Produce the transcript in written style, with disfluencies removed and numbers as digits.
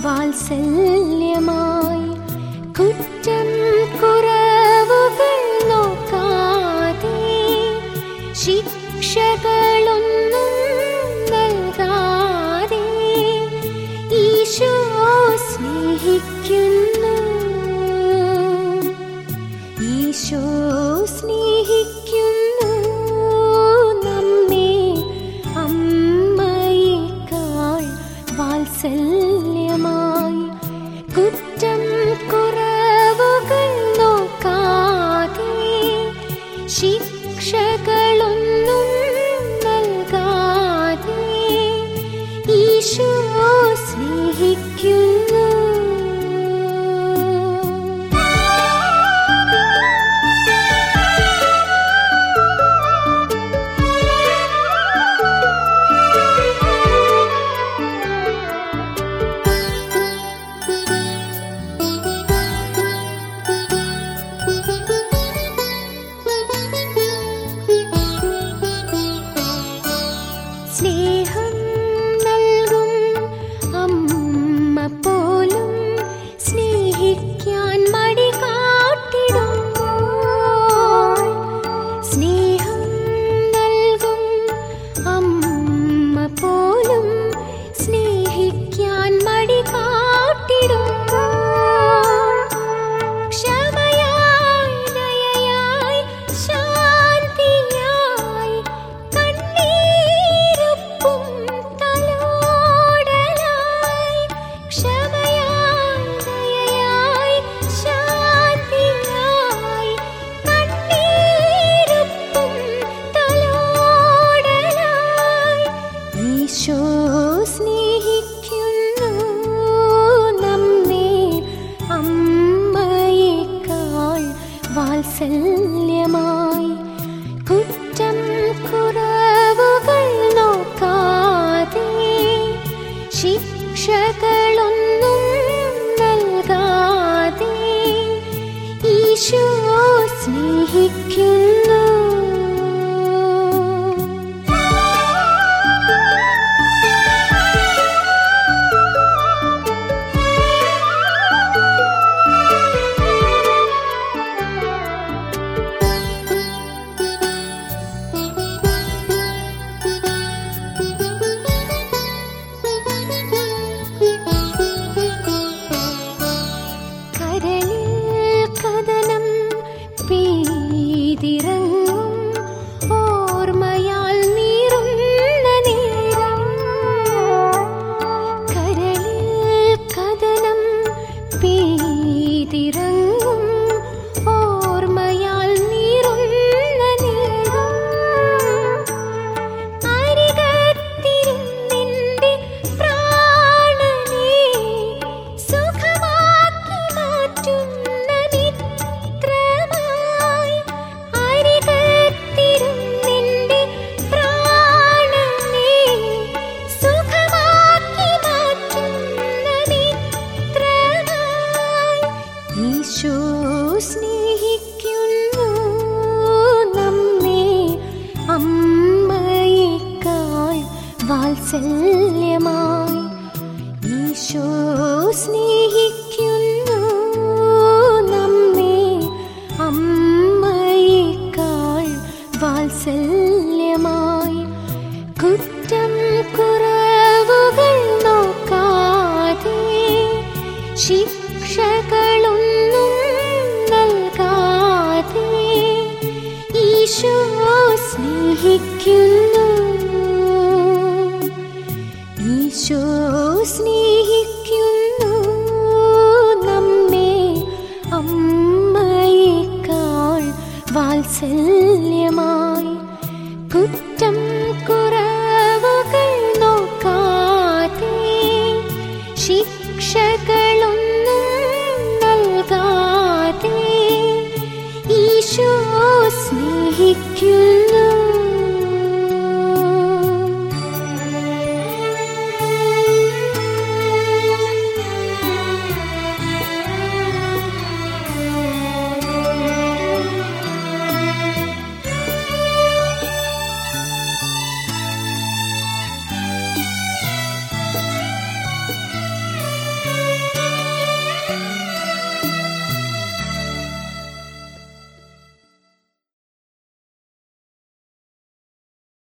വാത്സല്യമായി കുറ്റം കുറവുകൾ നോക്കാതെ ശിക്ഷകളൊന്നും നൽകാതെ ഈശോ സ്നേഹിക്കുന്നു. ഈശോ സ്നേഹിക്കുന്നു നമ്മെ അമ്മയേക്കാൾ വാത്സല്യമായി കുറ്റം കുറവുകൾ നോക്കാതെ ശിക്ഷകളൊന്നും നൽകാതെ ഈശോ സ്നേഹിക്കുന്നു. സ്നേഹം നൽകും അമ്മ പോലും സ്നേഹിക്കാൻ മടി കാട്ടിടുമ്പോൾ, സ്നേഹം നൽകും അമ്മ പോലും സ്നേഹിക്കാൻ മടി കാട്ടിടുമ്പോൾ, ക്ഷമയായി ദയയായി ശാന്തിയായി കണ്ണീരൊപ്പും തലോടലായി, ക്ഷമയായി ദയയായി ശാന്തിയായി കണ്ണീരൊപ്പും തലോടലായി ഈശോ സ്നേഹിക്കുന്നു നമ്മെ അമ്മയേക്കാൾ വാത്സല്യമായി കുറ്റം കുറവുകൾ നോക്കാതെ ശിക്ഷകളൊന്നും നൽകാതെ ഈശോ സ്നേഹിക്കുന്നു. കരളിൽ കഥനം പെയ്തിറങ്ങും ഓർമ്മയാൽ നീറുന്ന നേരം, കരളിൽ കഥനം പെയ്തിറങ്ങും ഓർമ്മയാൽ നീറുന്ന നേരം, അരികത്തിരുന്നിന്റെ പ്രാണനെ സുഖമാക്കി മാറ്റുന്ന മിത്രമായി, അരികത്തിരുന്നിന്റെ പ്രാണനെ സുഖമാക്കി മാറ്റുന്ന മിത്രമായി ഈശോ സ്നേഹിക്കുന്നു നമ്മെ അമ്മയേക്കാൾ വാത്സല്യമായി. ഈശോ സ്നേഹിക്കുന്നു നമ്മെ അമ്മയേക്കാൾ വാത്സല്യമായി കുറ്റം കുറവുകൾ നോക്കാതെ ശിക്ഷകളൊന്നും നൽകാതെ ഈശോ സ്നേഹിക്കുന്നു. ഈശോ സ്നേഹിക്കുന്നു നമ്മെ അമ്മയേക്കാൾ വാത്സല്യമായി കുറ്റം കുറവുകൾ നോക്കാതെ ശിക്ഷകളും